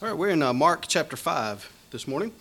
All right, we're in Mark chapter 5 this morning,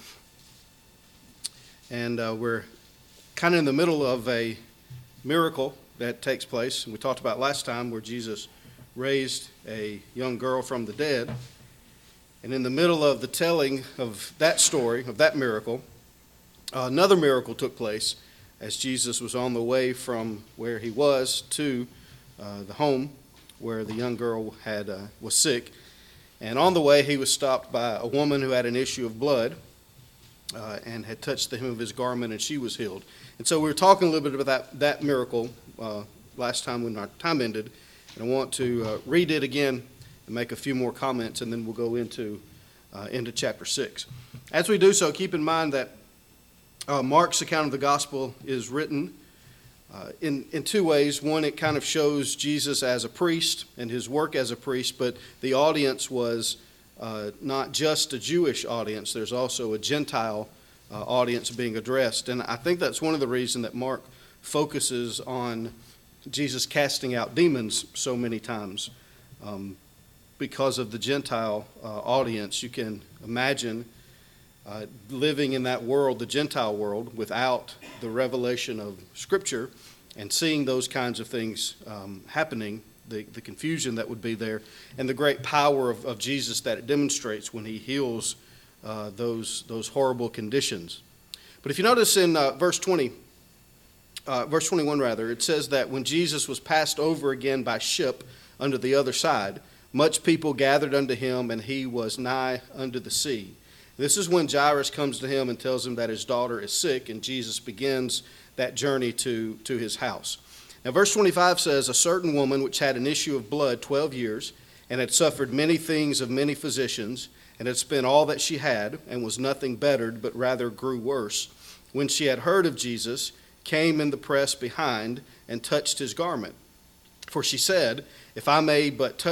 and we're kind of in the middle of a miracle that takes place. We talked about last time where Jesus raised a young girl from the dead, and in the middle of the telling of that story, of that miracle, another miracle took place as Jesus was on the way from where he was to the home where the young girl was sick. And on the way, he was stopped by a woman who had an issue of blood and had touched the hem of his garment, and she was healed. And so we were talking a little bit about that miracle last time when our time ended. And I want to read it again and make a few more comments, and then we'll go into chapter 6. As we do so, keep in mind that Mark's account of the gospel is written in two ways. One, it kind of shows Jesus as a priest and his work as a priest, but the audience was not just a Jewish audience. There's also a Gentile audience being addressed. And I think that's one of the reasons that Mark focuses on Jesus casting out demons so many times. Because of the Gentile audience, you can imagine living in that world, the Gentile world, without the revelation of Scripture and seeing those kinds of things happening, the confusion that would be there, and the great power of Jesus that it demonstrates when he heals those horrible conditions. But if you notice in verse 21, it says that when Jesus was passed over again by ship unto the other side, much people gathered unto him, and he was nigh unto the sea. This is when Jairus comes to him and tells him that his daughter is sick, and Jesus begins that journey to his house. Now, verse 25 says, a certain woman which had an issue of blood 12 years, and had suffered many things of many physicians, and had spent all that she had, and was nothing bettered, but rather grew worse, when she had heard of Jesus, came in the press behind, and touched his garment. For she said, if I may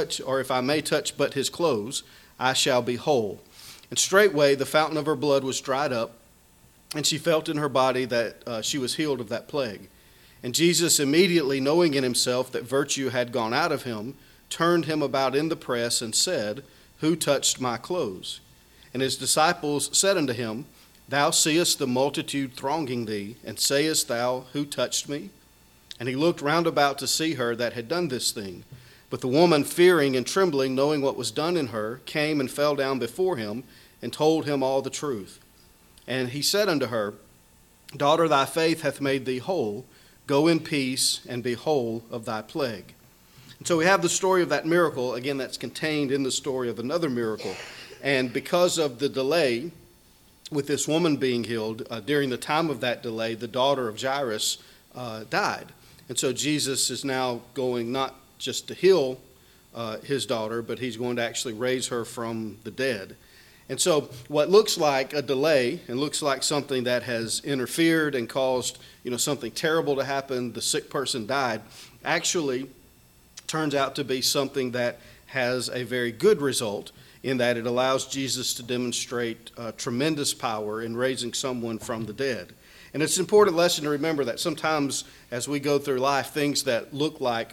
touch but his clothes, I shall be whole. And straightway the fountain of her blood was dried up, and she felt in her body that she was healed of that plague. And Jesus, immediately knowing in himself that virtue had gone out of him, turned him about in the press and said, who touched my clothes? And his disciples said unto him, thou seest the multitude thronging thee, and sayest thou, who touched me? And he looked round about to see her that had done this thing. But the woman, fearing and trembling, knowing what was done in her, came and fell down before him, and told him all the truth. And he said unto her, daughter, thy faith hath made thee whole. Go in peace, and be whole of thy plague. And so we have the story of that miracle, again, that's contained in the story of another miracle. And because of the delay with this woman being healed, during the time of that delay, the daughter of Jairus died. And so Jesus is now going not just to heal his daughter, but he's going to actually raise her from the dead. And so what looks like a delay and looks like something that has interfered and caused, something terrible to happen, the sick person died, actually turns out to be something that has a very good result in that it allows Jesus to demonstrate tremendous power in raising someone from the dead. And it's an important lesson to remember that sometimes as we go through life, things that look like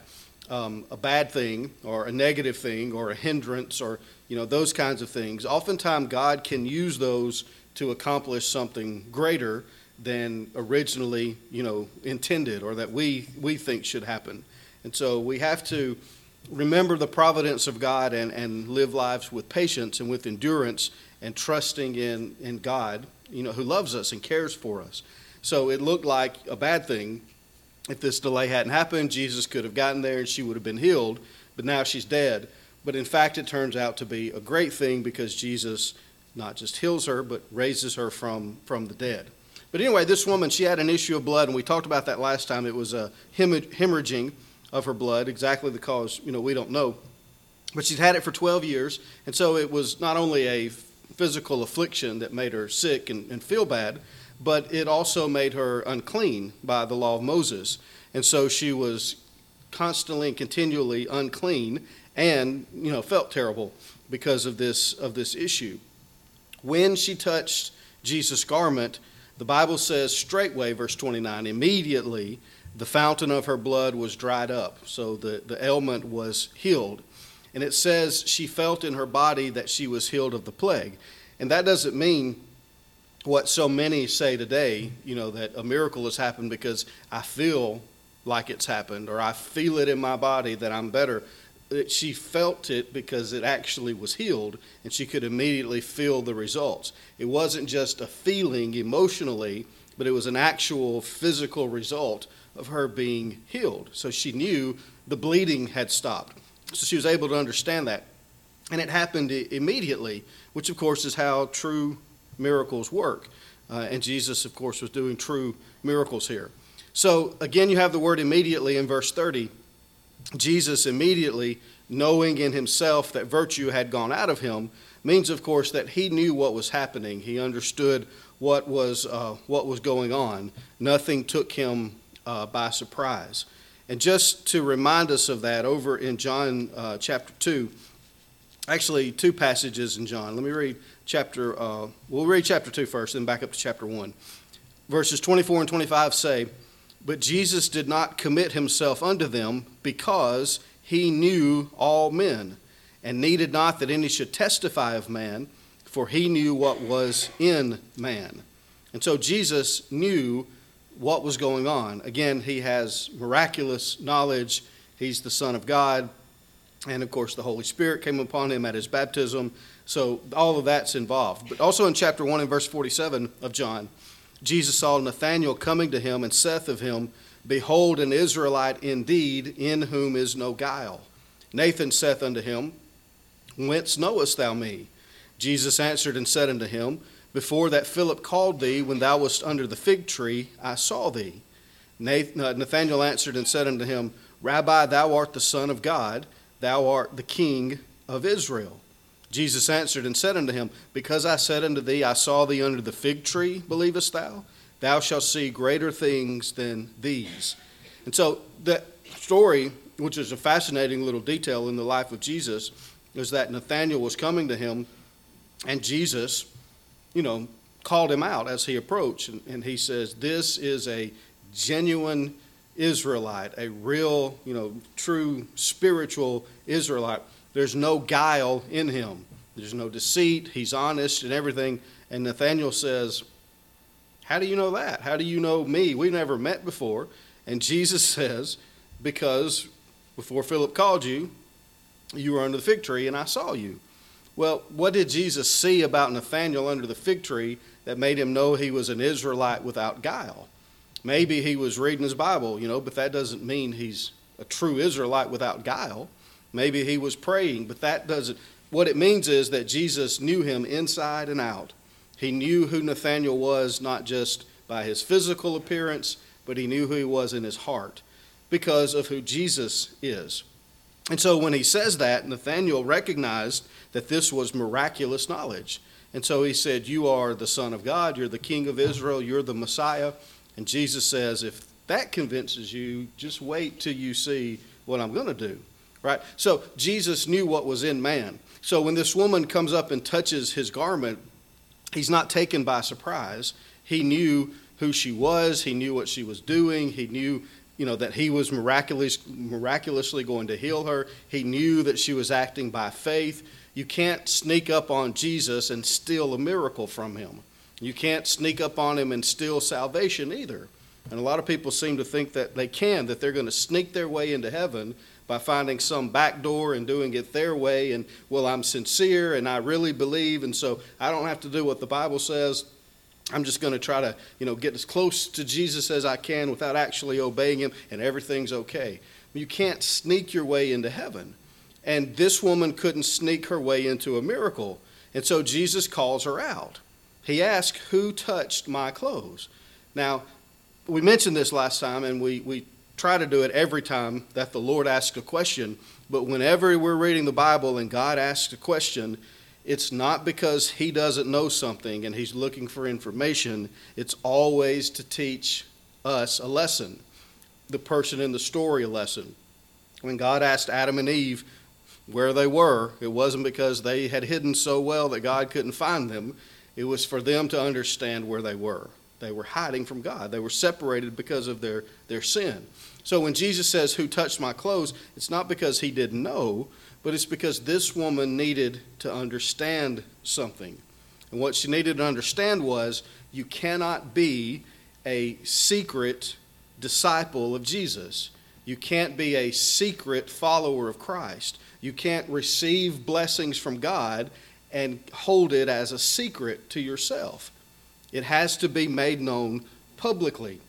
a bad thing or a negative thing or a hindrance or those kinds of things, oftentimes God can use those to accomplish something greater than originally intended or that we think should happen. And so we have to remember the providence of God and live lives with patience and with endurance and trusting in God who loves us and cares for us. So it looked like a bad thing. If this delay hadn't happened, Jesus could have gotten there and she would have been healed, but now she's dead. But in fact, it turns out to be a great thing because Jesus not just heals her, but raises her from the dead. But anyway, this woman, she had an issue of blood, and we talked about that last time. It was a hemorrhaging of her blood, exactly the cause, we don't know. But she'd had it for 12 years, and so it was not only a physical affliction that made her sick and feel bad, but it also made her unclean by the law of Moses. And so she was constantly and continually unclean and, felt terrible because of this issue. When she touched Jesus' garment, the Bible says straightway, verse 29, immediately the fountain of her blood was dried up. So the ailment was healed. And it says she felt in her body that she was healed of the plague. And that doesn't mean what so many say today, that a miracle has happened because I feel like it's happened, or I feel it in my body that I'm better. She felt it because it actually was healed, and she could immediately feel the results. It wasn't just a feeling emotionally, but it was an actual physical result of her being healed. So she knew the bleeding had stopped. So she was able to understand that. And it happened immediately, which of course is how true miracles work. And Jesus, of course, was doing true miracles here. So again, you have the word immediately in verse 30. Jesus immediately, knowing in himself that virtue had gone out of him, means, of course, that he knew what was happening. He understood what was going on. Nothing took him by surprise. And just to remind us of that, over in John chapter 2, actually two passages in John. Let me read we'll read chapter 2 first, then back up to chapter 1. Verses 24 and 25 say, "But Jesus did not commit himself unto them, because he knew all men, and needed not that any should testify of man, for he knew what was in man." And so Jesus knew what was going on. Again, he has miraculous knowledge. He's the Son of God. And of course, the Holy Spirit came upon him at his baptism. So all of that's involved. But also in chapter 1 and verse 47 of John, Jesus saw Nathanael coming to him and saith of him, "Behold, an Israelite indeed, in whom is no guile." Nathan saith unto him, "Whence knowest thou me?" Jesus answered and said unto him, "Before that Philip called thee, when thou wast under the fig tree, I saw thee." Nathanael answered and said unto him, "Rabbi, thou art the Son of God, thou art the King of Israel." Jesus answered and said unto him, "Because I said unto thee, I saw thee under the fig tree, believest thou? Thou shalt see greater things than these." And so that story, which is a fascinating little detail in the life of Jesus, is that Nathanael was coming to him, and Jesus, called him out as he approached. And he says, "This is a genuine Israelite, a real, true spiritual Israelite. There's no guile in him. There's no deceit. He's honest and everything." And Nathanael says, "How do you know that? How do you know me? We've never met before." And Jesus says, "Because before Philip called you, you were under the fig tree and I saw you." Well, what did Jesus see about Nathanael under the fig tree that made him know he was an Israelite without guile? Maybe he was reading his Bible, but that doesn't mean he's a true Israelite without guile. Maybe he was praying, but that doesn't. What it means is that Jesus knew him inside and out. He knew who Nathanael was, not just by his physical appearance, but he knew who he was in his heart because of who Jesus is. And so when he says that, Nathanael recognized that this was miraculous knowledge. And so he said, "You are the Son of God, you're the King of Israel, you're the Messiah." And Jesus says, "If that convinces you, just wait till you see what I'm going to do." Right? So Jesus knew what was in man. So when this woman comes up and touches his garment, he's not taken by surprise. He knew who she was. He knew what she was doing. He knew, that he was miraculously going to heal her. He knew that she was acting by faith. You can't sneak up on Jesus and steal a miracle from him. You can't sneak up on him and steal salvation either. And a lot of people seem to think that they can, that they're going to sneak their way into heaven by finding some back door and doing it their way. And, well, I'm sincere and I really believe, and so I don't have to do what the Bible says. I'm just going to try to, get as close to Jesus as I can without actually obeying him, and everything's okay. You can't sneak your way into heaven. And this woman couldn't sneak her way into a miracle. And so Jesus calls her out. He asks, "Who touched my clothes?" Now, we mentioned this last time, and we try to do it every time that the Lord asks a question. But whenever we're reading the Bible and God asks a question, it's not because he doesn't know something and he's looking for information. It's always to teach us a lesson, the person in the story a lesson. When God asked Adam and Eve where they were, it wasn't because they had hidden so well that God couldn't find them. It was for them to understand where they were. They were hiding from God. They were separated because of their sin. So when Jesus says, "Who touched my clothes?" it's not because he didn't know, but it's because this woman needed to understand something. And what she needed to understand was, you cannot be a secret disciple of Jesus. You can't be a secret follower of Christ. You can't receive blessings from God and hold it as a secret to yourself. It has to be made known publicly.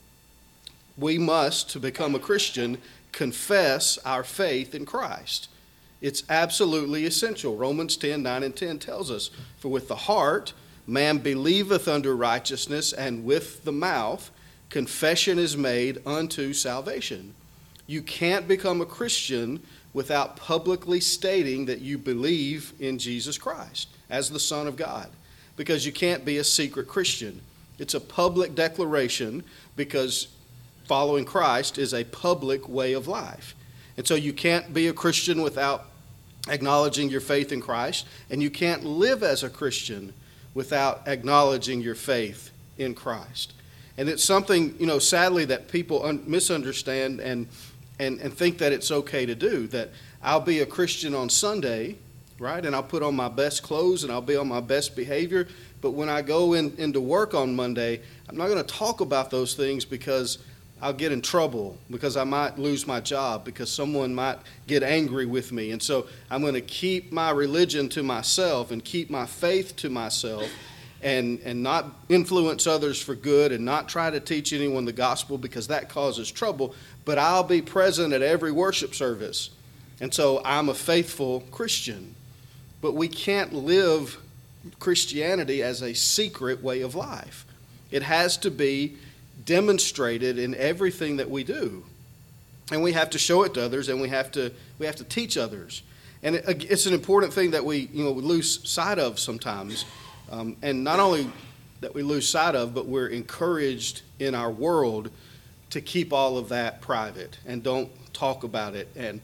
We must, to become a Christian, confess our faith in Christ. It's absolutely essential. Romans 10:9 and 10 tells us, "For with the heart man believeth unto righteousness, and with the mouth confession is made unto salvation." You can't become a Christian without publicly stating that you believe in Jesus Christ as the Son of God, because you can't be a secret Christian. It's a public declaration, because following Christ is a public way of life. And so you can't be a Christian without acknowledging your faith in Christ, and you can't live as a Christian without acknowledging your faith in Christ. And it's something, sadly, that people misunderstand and think that it's okay to do, that I'll be a Christian on Sunday, right, and I'll put on my best clothes and I'll be on my best behavior, but when I go into work on Monday, I'm not going to talk about those things because I'll get in trouble, because I might lose my job, because someone might get angry with me. And so I'm going to keep my religion to myself and keep my faith to myself and not influence others for good and not try to teach anyone the gospel, because that causes trouble. But I'll be present at every worship service. And so I'm a faithful Christian. But we can't live Christianity as a secret way of life. It has to be demonstrated in everything that we do, and we have to show it to others, and we have to teach others. And it's an important thing that we lose sight of sometimes, and not only that we lose sight of, but we're encouraged in our world to keep all of that private and don't talk about it. And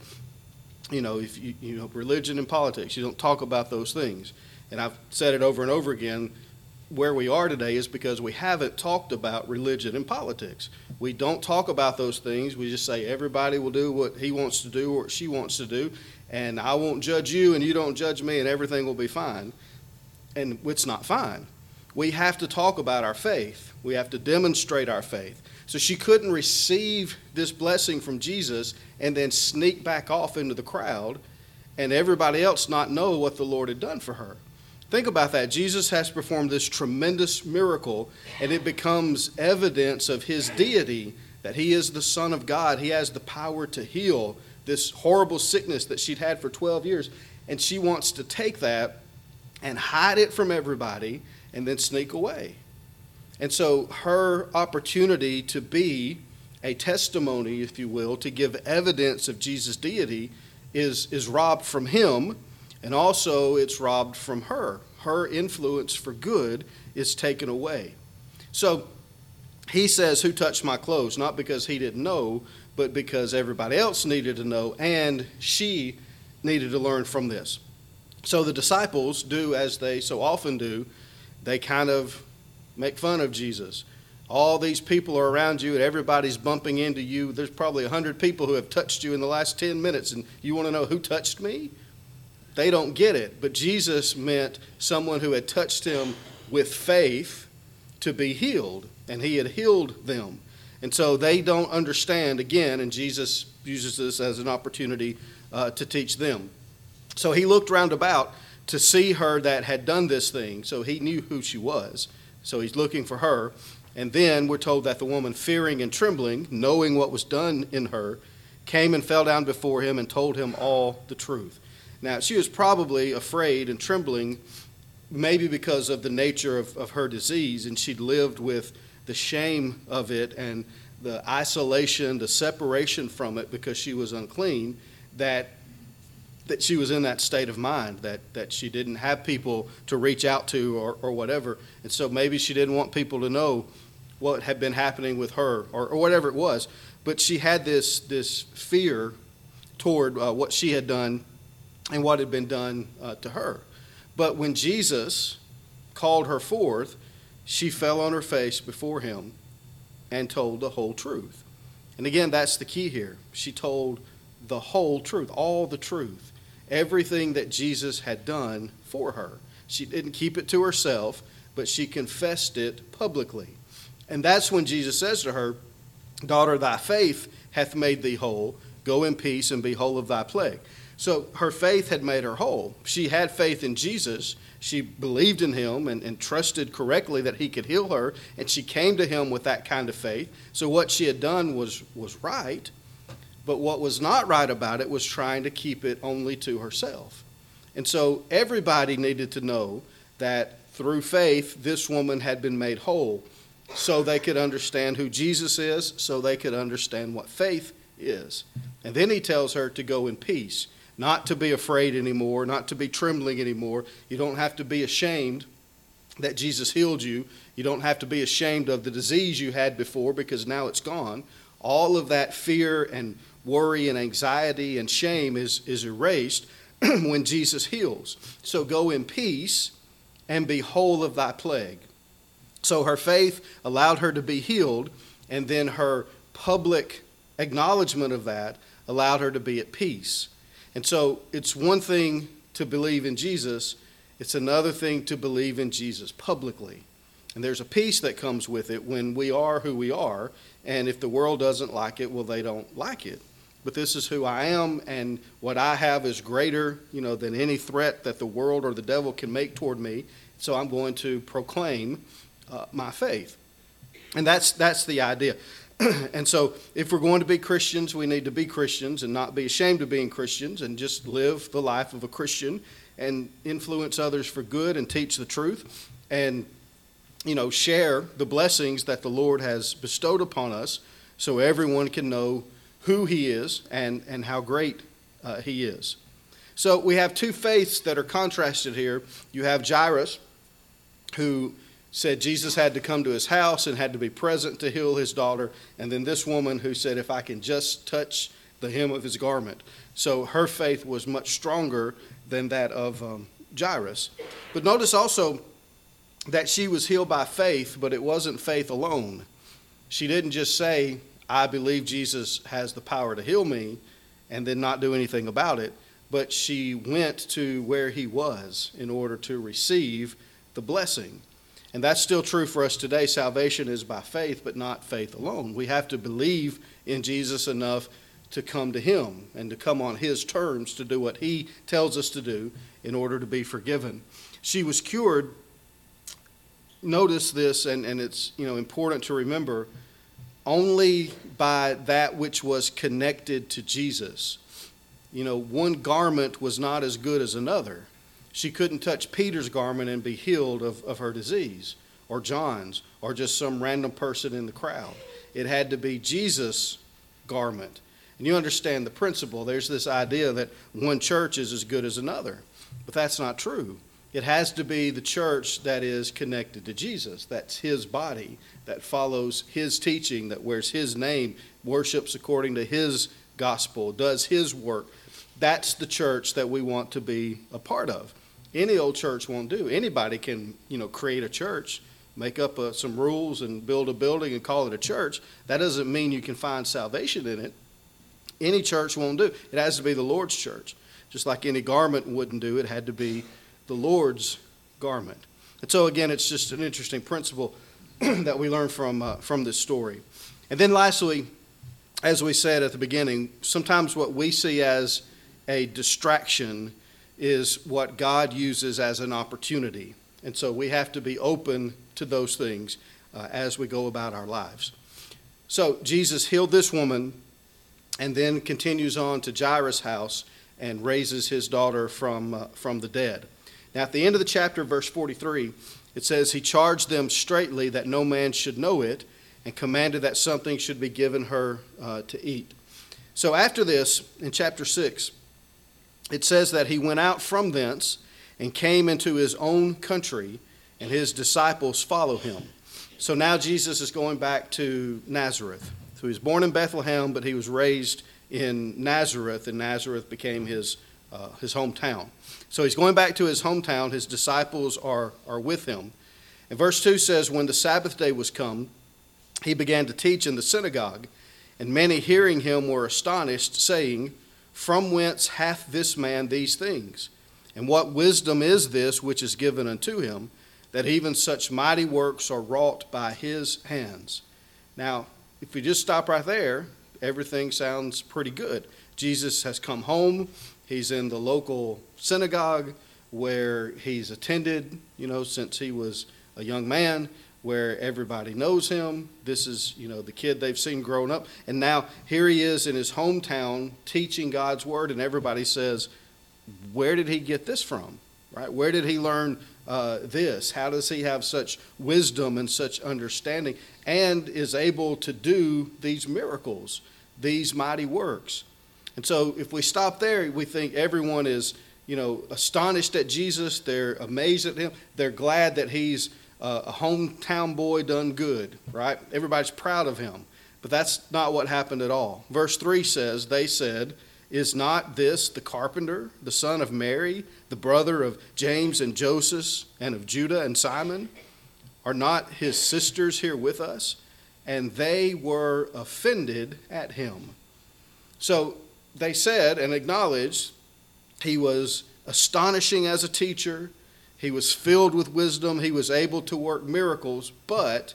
if religion and politics, you don't talk about those things. And I've said it over and over again. Where we are today is because we haven't talked about religion and politics. We don't talk about those things. We just say everybody will do what he wants to do or she wants to do, and I won't judge you and you don't judge me, and everything will be fine. And it's not fine. We have to talk about our faith. We have to demonstrate our faith. So she couldn't receive this blessing from Jesus and then sneak back off into the crowd and everybody else not know what the Lord had done for her. Think about that. Jesus has performed this tremendous miracle, and it becomes evidence of his deity, that he is the Son of God. He has the power to heal this horrible sickness that she'd had for 12 years. And she wants to take that and hide it from everybody and then sneak away. And so her opportunity to be a testimony, if you will, to give evidence of Jesus' deity is robbed from him. And also, it's robbed from her. Her influence for good is taken away. So he says, "Who touched my clothes?" Not because he didn't know, but because everybody else needed to know, and she needed to learn from this. So the disciples do as they so often do. They kind of make fun of Jesus. All these people are around you, and everybody's bumping into you. There's probably 100 people who have touched you in the last 10 minutes, and you want to know who touched me? They don't get it, but Jesus meant someone who had touched him with faith to be healed, and he had healed them. And so they don't understand, again, and Jesus uses this as an opportunity to teach them. So he looked round about to see her that had done this thing, so he knew who she was. So he's looking for her, and then we're told that the woman, fearing and trembling, knowing what was done in her, came and fell down before him and told him all the truth. Now, she was probably afraid and trembling, maybe because of the nature of her disease, and she'd lived with the shame of it and the isolation, the separation from it because she was unclean, that she was in that state of mind, that she didn't have people to reach out to or whatever. And so maybe she didn't want people to know what had been happening with her or whatever it was. But she had this fear toward what she had done and what had been done to her. But when Jesus called her forth, she fell on her face before him and told the whole truth. And again, that's the key here. She told the whole truth, all the truth. everything that Jesus had done for her. She didn't keep it to herself, but she confessed it publicly. And that's when Jesus says to her, "Daughter, thy faith hath made thee whole. Go in peace and be whole of thy plague." So her faith had made her whole. She had faith in Jesus. She believed in him and trusted correctly that he could heal her, and she came to him with that kind of faith. So what she had done was right, but what was not right about it was trying to keep it only to herself. And so everybody needed to know that through faith, this woman had been made whole, so they could understand who Jesus is, so they could understand what faith is. And then he tells her to go in peace, not to be afraid anymore, not to be trembling anymore. You don't have to be ashamed that Jesus healed you. You don't have to be ashamed of the disease you had before, because now it's gone. All of that fear and worry and anxiety and shame is erased when Jesus heals. So go in peace and be whole of thy plague. So her faith allowed her to be healed, and then her public acknowledgement of that allowed her to be at peace. And so it's one thing to believe in Jesus, it's another thing to believe in Jesus publicly. And there's a peace that comes with it when we are who we are, and if the world doesn't like it, well, they don't like it. But this is who I am, and what I have is greater, than any threat that the world or the devil can make toward me. So I'm going to proclaim my faith. And that's the idea. And so if we're going to be Christians, we need to be Christians and not be ashamed of being Christians, and just live the life of a Christian and influence others for good and teach the truth and, share the blessings that the Lord has bestowed upon us, so everyone can know who he is and how great he is. So we have two faiths that are contrasted here. You have Jairus, who said Jesus had to come to his house and had to be present to heal his daughter. And then this woman who said, if I can just touch the hem of his garment. So her faith was much stronger than that of Jairus. But notice also that she was healed by faith, but it wasn't faith alone. She didn't just say, I believe Jesus has the power to heal me, and then not do anything about it. But she went to where he was in order to receive the blessing. And that's still true for us today. Salvation is by faith, but not faith alone. We have to believe in Jesus enough to come to him and to come on his terms to do what he tells us to do in order to be forgiven. She was cured. Notice this, and it's important to remember, only by that which was connected to Jesus. One garment was not as good as another. She couldn't touch Peter's garment and be healed of her disease, or John's, or just some random person in the crowd. It had to be Jesus' garment. And you understand the principle. There's this idea that one church is as good as another, but that's not true. It has to be the church that is connected to Jesus. That's his body, that follows his teaching, that wears his name, worships according to his gospel, does his work. That's the church that we want to be a part of. Any old church won't do. Anybody can, create a church, make up some rules and build a building and call it a church. That doesn't mean you can find salvation in it. Any church won't do. It has to be the Lord's church. Just like any garment wouldn't do, it had to be the Lord's garment. And so again, it's just an interesting principle that we learn from this story. And then lastly, as we said at the beginning, sometimes what we see as a distraction is what God uses as an opportunity. And so we have to be open to those things as we go about our lives. So Jesus healed this woman and then continues on to Jairus' house and raises his daughter from the dead. Now at the end of the chapter, verse 43, it says, he charged them straitly that no man should know it, and commanded that something should be given her to eat. So after this, in chapter 6, it says that he went out from thence and came into his own country, and his disciples follow him. So now Jesus is going back to Nazareth. So he was born in Bethlehem, but he was raised in Nazareth, and Nazareth became his hometown. So he's going back to his hometown. His disciples are with him. And verse 2 says, when the Sabbath day was come, he began to teach in the synagogue, and many hearing him were astonished, saying, from whence hath this man these things? And what wisdom is this which is given unto him, that even such mighty works are wrought by his hands? Now, if we just stop right there, everything sounds pretty good. Jesus has come home. He's in the local synagogue where he's attended, since he was a young man, where everybody knows him. This is, the kid they've seen growing up. And now here he is in his hometown teaching God's word, and everybody says, where did he get this from? Right? Where did he learn this? How does he have such wisdom and such understanding and is able to do these miracles, these mighty works? And so if we stop there, we think everyone is, astonished at Jesus. They're amazed at him. They're glad that he's a hometown boy done good, right? Everybody's proud of him. But that's not what happened at all. Verse 3 says, they said, is not this the carpenter, the son of Mary, the brother of James and Joseph and of Judah and Simon? Are not his sisters here with us? And they were offended at him. So they said and acknowledged he was astonishing as a teacher. He was filled with wisdom. He was able to work miracles. But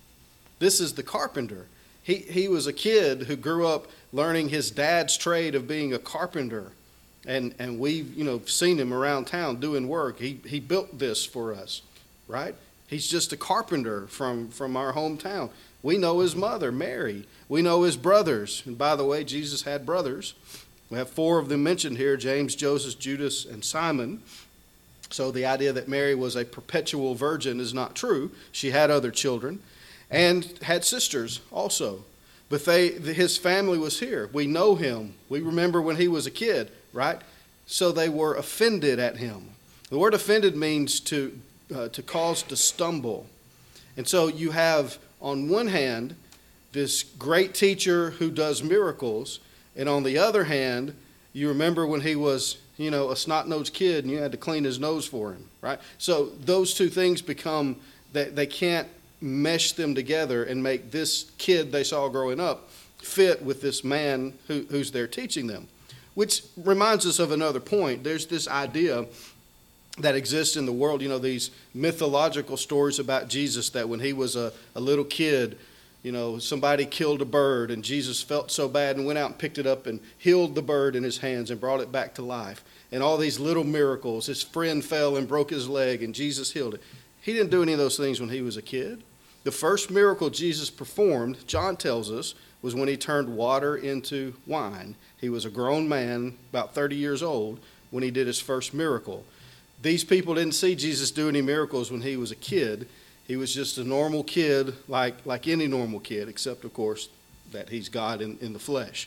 this is the carpenter. He was a kid who grew up learning his dad's trade of being a carpenter. And we've seen him around town doing work. He built this for us, right? He's just a carpenter from our hometown. We know his mother, Mary. We know his brothers. And by the way, Jesus had brothers. We have 4 of them mentioned here, James, Joseph, Judas, and Simon. So the idea that Mary was a perpetual virgin is not true. She had other children and had sisters also. But his family was here. We know him. We remember when he was a kid, right? So they were offended at him. The word offended means to cause to stumble. And so you have, on one hand, this great teacher who does miracles. And on the other hand, you remember when he was, a snot-nosed kid and you had to clean his nose for him, right? So those two things become, they can't mesh them together and make this kid they saw growing up fit with this man who's there teaching them. Which reminds us of another point. There's this idea that exists in the world, these mythological stories about Jesus, that when he was a little kid, somebody killed a bird and Jesus felt so bad and went out and picked it up and healed the bird in his hands and brought it back to life. And all these little miracles. His friend fell and broke his leg and Jesus healed it. He didn't do any of those things when he was a kid. The first miracle Jesus performed, John tells us, was when he turned water into wine. He was a grown man, about 30 years old, when he did his first miracle. These people didn't see Jesus do any miracles when he was a kid. He was just a normal kid, like any normal kid, except, of course, that he's God in the flesh.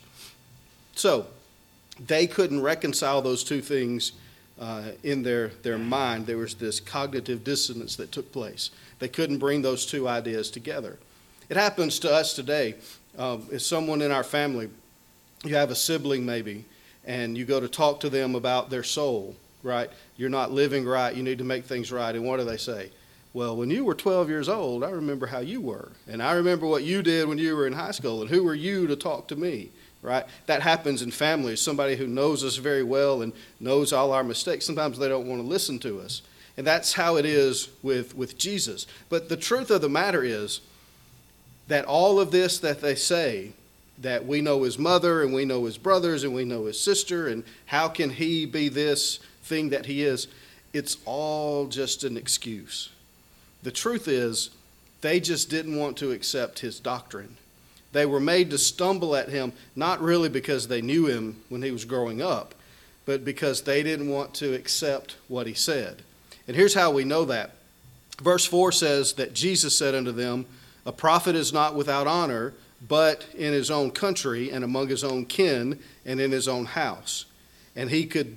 So they couldn't reconcile those two things in their mind. There was this cognitive dissonance that took place. They couldn't bring those two ideas together. It happens to us today. If someone in our family, you have a sibling maybe, and you go to talk to them about their soul, right? You're not living right. You need to make things right. And what do they say? Well, when you were 12 years old, I remember how you were. And I remember what you did when you were in high school. And who were you to talk to me, right? That happens in families. Somebody who knows us very well and knows all our mistakes, sometimes they don't want to listen to us. And that's how it is with Jesus. But the truth of the matter is that all of this that they say, that we know his mother and we know his brothers and we know his sister, and how can he be this thing that he is, it's all just an excuse. The truth is, they just didn't want to accept his doctrine. They were made to stumble at him, not really because they knew him when he was growing up, but because they didn't want to accept what he said. And here's how we know that. Verse 4 says that Jesus said unto them, a prophet is not without honor, but in his own country and among his own kin and in his own house. And he could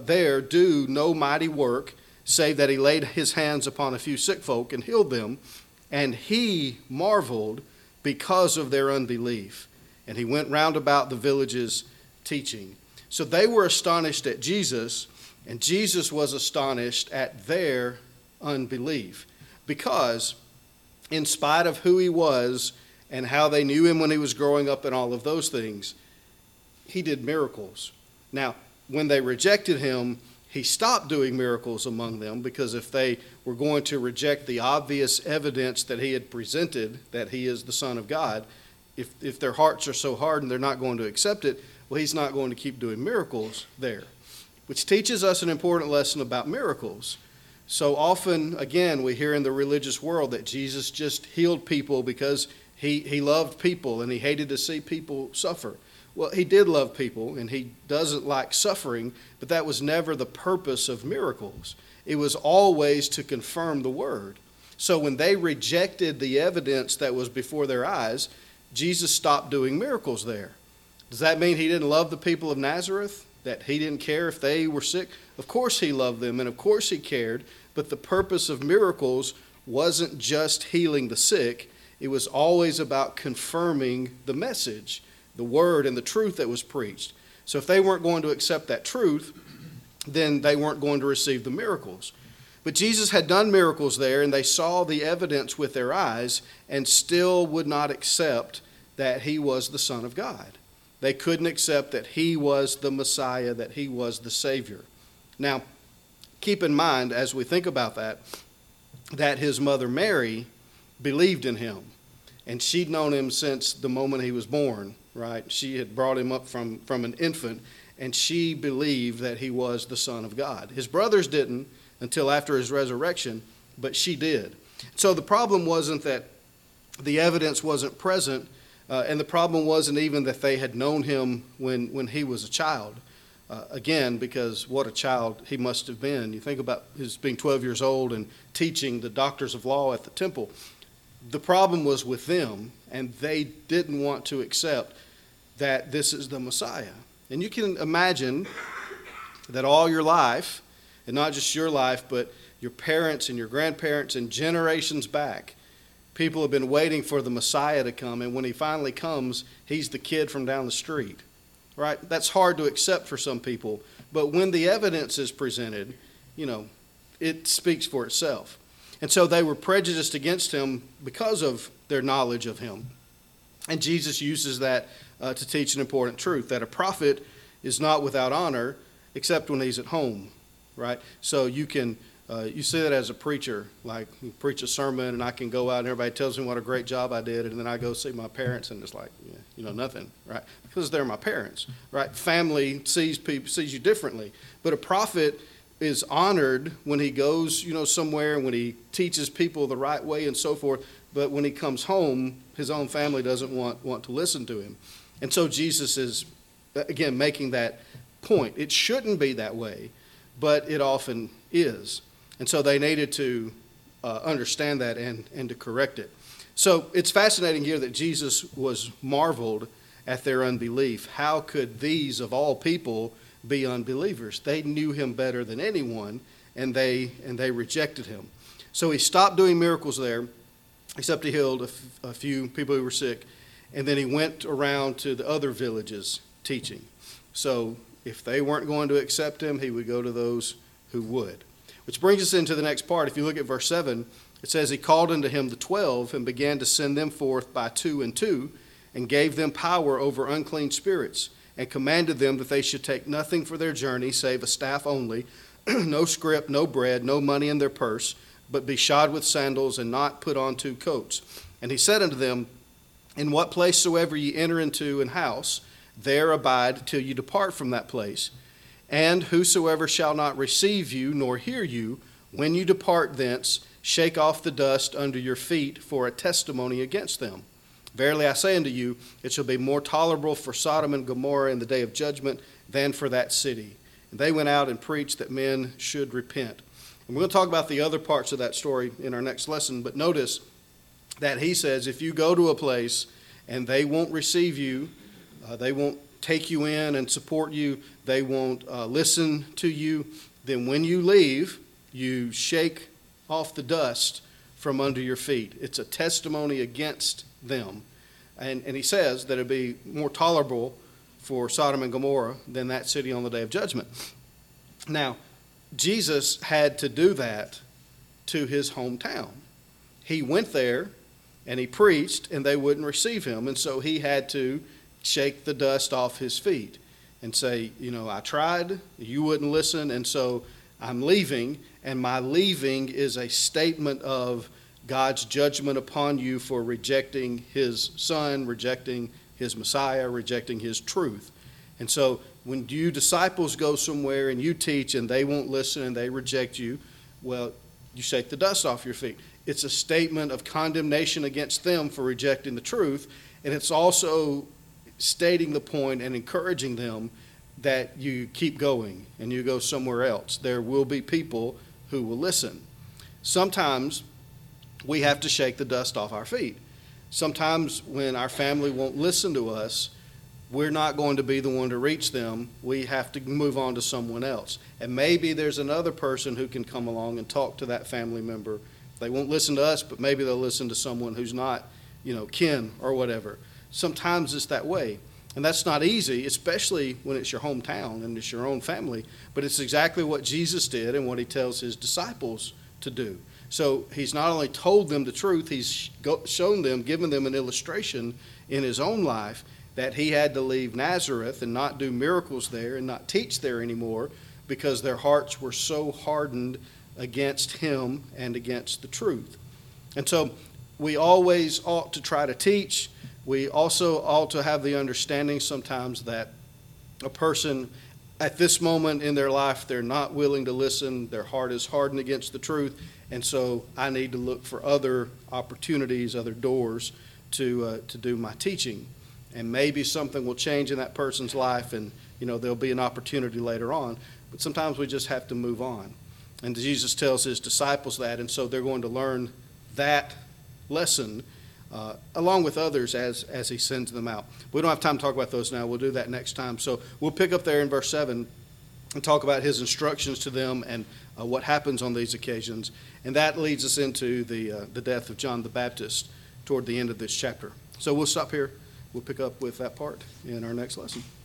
do no mighty work, save that he laid his hands upon a few sick folk and healed them. And he marveled because of their unbelief. And he went round about the villages teaching. So they were astonished at Jesus, and Jesus was astonished at their unbelief. Because in spite of who he was and how they knew him when he was growing up and all of those things, he did miracles. Now, when they rejected him, he stopped doing miracles among them, because if they were going to reject the obvious evidence that he had presented, that he is the Son of God, if their hearts are so hardened they're not going to accept it, well, he's not going to keep doing miracles there, which teaches us an important lesson about miracles. So often, again, we hear in the religious world that Jesus just healed people because he loved people and he hated to see people suffer. Well, he did love people, and he doesn't like suffering, but that was never the purpose of miracles. It was always to confirm the word. So when they rejected the evidence that was before their eyes, Jesus stopped doing miracles there. Does that mean he didn't love the people of Nazareth? That he didn't care if they were sick? Of course he loved them, and of course he cared, but the purpose of miracles wasn't just healing the sick. It was always about confirming the message, the word and the truth that was preached. So if they weren't going to accept that truth, then they weren't going to receive the miracles. But Jesus had done miracles there, and they saw the evidence with their eyes and still would not accept that he was the Son of God. They couldn't accept that he was the Messiah, that he was the Savior. Now, keep in mind, as we think about that his mother Mary believed in him, and she'd known him since the moment he was born. Right? She had brought him up from an infant, and she believed that he was the Son of God. His brothers didn't until after his resurrection, but she did. So the problem wasn't that the evidence wasn't present, and the problem wasn't even that they had known him when he was a child. Again, because what a child he must have been. You think about his being 12 years old and teaching the doctors of law at the temple. The problem was with them, and they didn't want to accept that this is the Messiah. And you can imagine that all your life, and not just your life, but your parents and your grandparents and generations back, people have been waiting for the Messiah to come, and when he finally comes, he's the kid from down the street. Right? That's hard to accept for some people, but when the evidence is presented, it speaks for itself. And so they were prejudiced against him because of their knowledge of him. And Jesus uses that to teach an important truth, that a prophet is not without honor except when he's at home, right? So you can, you see that as a preacher, like you preach a sermon and I can go out and everybody tells me what a great job I did, and then I go see my parents and it's like, nothing, right? Because they're my parents, right? Family sees you differently. But a prophet is honored when he goes, somewhere, when he teaches people the right way and so forth. But when he comes home, his own family doesn't want to listen to him. And so Jesus is, again, making that point. It shouldn't be that way, but it often is. And so they needed to understand that and to correct it. So it's fascinating here that Jesus was marveled at their unbelief. How could these, of all people, be unbelievers? They knew him better than anyone, and they rejected him. So he stopped doing miracles there, except he healed a few people who were sick, and then he went around to the other villages teaching. So if they weren't going to accept him, he would go to those who would. Which brings us into the next part. If you look at verse 7, it says, he called unto him the 12 and began to send them forth by 2 and 2, and gave them power over unclean spirits, and commanded them that they should take nothing for their journey save a staff only, no scrip, no bread, no money in their purse, but be shod with sandals, and not put on 2 coats. And he said unto them, in what place soever ye enter into an house, there abide till you depart from that place. And whosoever shall not receive you nor hear you, when you depart thence, shake off the dust under your feet for a testimony against them. Verily I say unto you, it shall be more tolerable for Sodom and Gomorrah in the day of judgment than for that city. And they went out and preached that men should repent. And we're going to talk about the other parts of that story in our next lesson, but notice that he says if you go to a place and they won't receive you, they won't take you in and support you, they won't listen to you, then when you leave, you shake off the dust from under your feet. It's a testimony against them. And he says that it'd be more tolerable for Sodom and Gomorrah than that city on the day of judgment. Now, Jesus had to do that to his hometown. He went there and he preached and they wouldn't receive him. And so he had to shake the dust off his feet. and say, I tried, you wouldn't listen, and so I'm leaving, and my leaving is a statement of God's judgment upon you for rejecting his son, rejecting his Messiah, rejecting his truth. And so when you disciples go somewhere and you teach and they won't listen and they reject you, well, you shake the dust off your feet. It's a statement of condemnation against them for rejecting the truth, and it's also stating the point and encouraging them that you keep going and you go somewhere else. There will be people who will listen. Sometimes we have to shake the dust off our feet. Sometimes when our family won't listen to us, we're not going to be the one to reach them. We have to move on to someone else. And maybe there's another person who can come along and talk to that family member. They won't listen to us, but maybe they'll listen to someone who's not, kin or whatever. Sometimes it's that way. And that's not easy, especially when it's your hometown and it's your own family. But it's exactly what Jesus did and what he tells his disciples to do. So he's not only told them the truth, he's shown them, given them an illustration in his own life that he had to leave Nazareth and not do miracles there and not teach there anymore because their hearts were so hardened against him and against the truth. And so we always ought to try to teach. We also ought to have the understanding sometimes that a person at this moment in their life, they're not willing to listen. Their heart is hardened against the truth. And so I need to look for other opportunities, other doors to do my teaching. And maybe something will change in that person's life and, there'll be an opportunity later on. But sometimes we just have to move on. And Jesus tells his disciples that, and so they're going to learn that lesson along with others as he sends them out. We don't have time to talk about those now. We'll do that next time. So we'll pick up there in verse 7 and talk about his instructions to them and what happens on these occasions. And that leads us into the death of John the Baptist toward the end of this chapter. So we'll stop here. We'll pick up with that part in our next lesson.